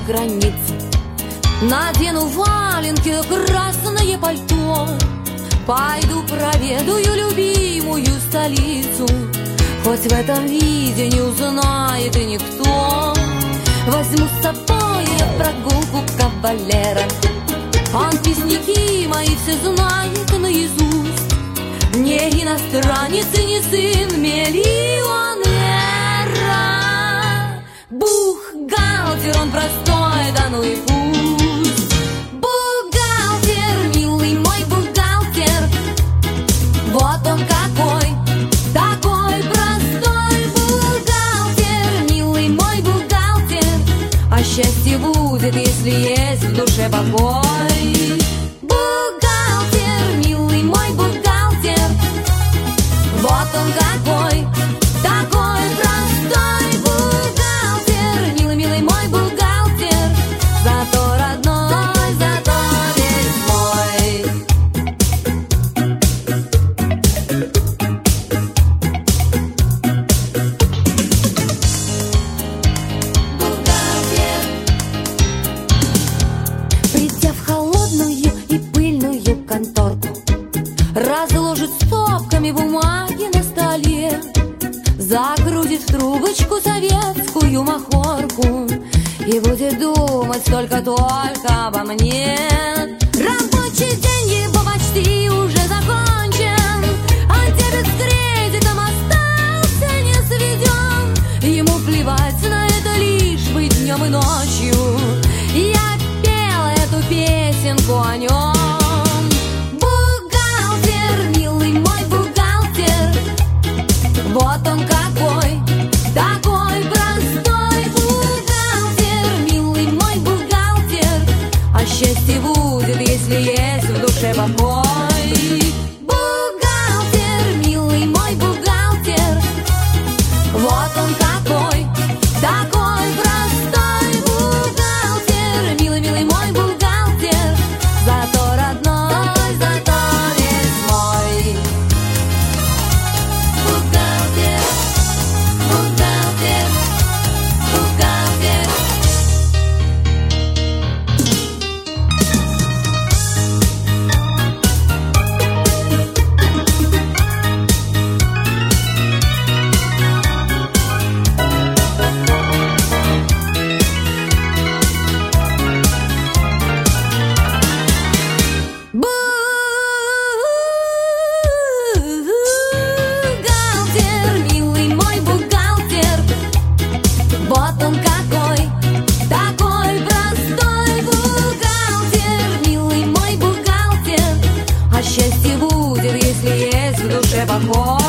границу. Надену валенки, красное пальто, пойду проведаю любимую столицу. Хоть в этом виде не узнает и никто. Возьму с собой прогулку кавалера. Он песняки мои все знает наизусть. Не иностранец и не сын миллионера. Бухгалтер, он простой, да ну и пусть. Бухгалтер, милый мой бухгалтер, вот он какой, такой простой бухгалтер, милый мой бухгалтер. А счастье будет, если есть в душе покой. Бухгалтер, милый мой бухгалтер, вот он какой, такой простой бухгалтер, милый, милый мой бухгалтер, зато родной, зато весь мой. Бухгалтер. Придя в холодную и пыльную конторку, разложит стопками бумаги на столе, загрузит в трубочку советскую махорку и будет думать только обо мне. Рабочий день его почти уже закончен, а дебет с кредитом остался не сведен. Ему плевать на это, лишь бы днем и ночью я пела эту песенку о нем. Вот он какой, такой простой бухгалтер, милый мой бухгалтер. А счастье будет, если есть в душе покой. Бухгалтер, милый мой бухгалтер, вот он какой, такой простой бухгалтер, милый, милый мой бухгалтер, зато родной, зато весь мой. Бухгалтер, бухгалтер, бухгалтер. Бухгалтер, милый мой бухгалтер, вот он какой, такой простой бухгалтер, милый мой бухгалтер. А счастье будет, если есть в душе покой.